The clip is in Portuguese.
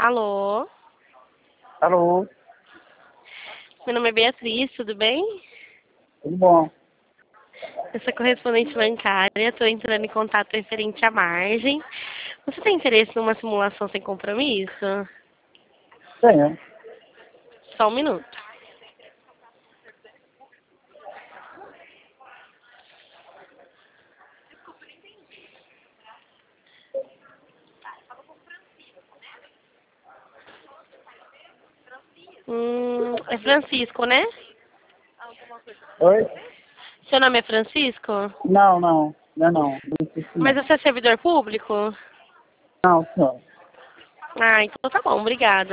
Alô? Alô, Meu nome é Beatriz, tudo bem? tudo bom? Eu sou correspondente bancária, estou entrando em contato referente à margem. Você tem interesse numa simulação sem compromisso? Tenho. Só um minuto. É Francisco, né? Oi? Seu nome é Francisco? Não é não. Não existe Mas não. você é servidor público? Não, senhor. Ah, então tá bom, obrigada.